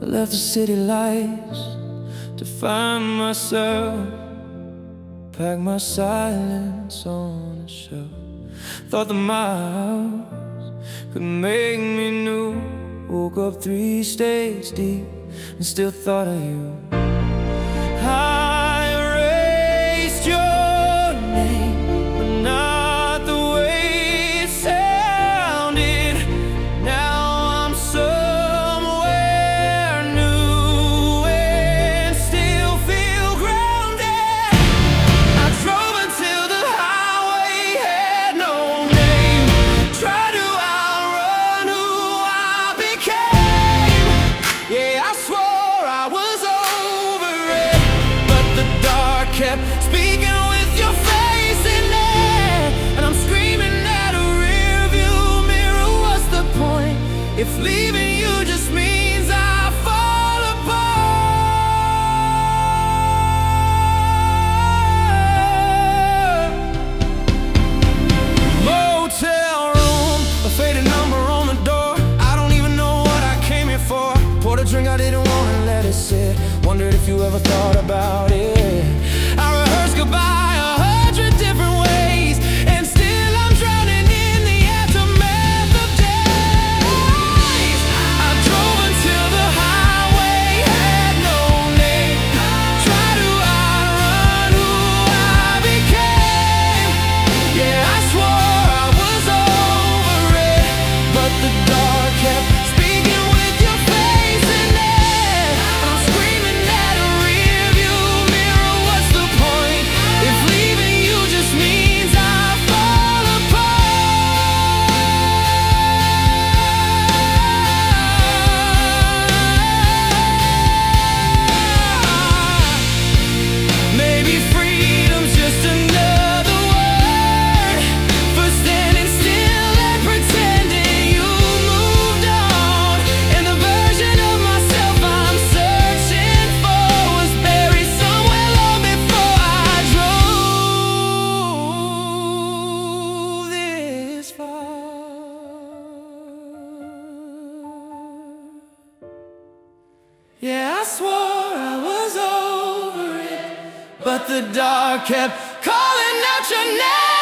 left the city lights to find myself, pack my silence on a shelf. Thought the miles could make me new. Woke up 3 states deep and still thought of you. I erased your name, but not the way it sounded. Now I'm somewhere new and still feel grounded. I drove until the highway had no name, tried to outrun who I became. Yeah, I swore I was over it, but the dark kept speaking with your face in there. And I'm screaming at a rearview mirror, what's the point if leaving you just means I fall apart? Motel room, a faded number on the door. I don't even know what I came here for. Poured a drink I didn't want and let it sit. Wondered if you ever thought about it. I rehearsed goodbye 100 different ways, and still I'm drowning in the aftermath of days. I drove until the highway had no name, tried to outrun who I became. Yeah, I swore I was over it, but the dark kept speaking with your face in there. And I'm screaming at a rearview mirror, what's the point if leaving you just means I fall apart? Maybe freedom's just another word for standing still and pretending you moved on. And the version of myself I'm searching for was buried somewhere long before I drove this far. Yeah, I swore I was over it, but the dark kept calling out your name.